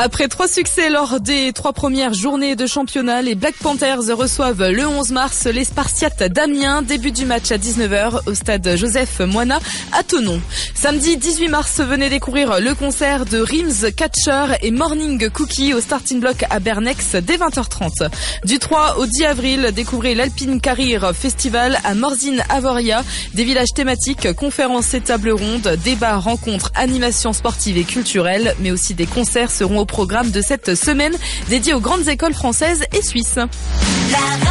Après 3 succès lors des 3 premières journées de championnat, les Black Panthers reçoivent le 11 mars les Spartiates d'Amiens. Début du match à 19h au stade Joseph Moina à Thonon. Samedi 18 mars, venez découvrir le concert de Rims, Catcher et Morning Cookie au Starting Block à Bernex dès 20h30. Du 3 au 10 avril, découvrez l'Alpine Career Festival à Morzine-Avoria. Des villages thématiques, conférences et tables rondes, débats, rencontres, animations sportives et culturelles, mais aussi des concerts seront au programme de cette semaine dédiée aux grandes écoles françaises et suisses.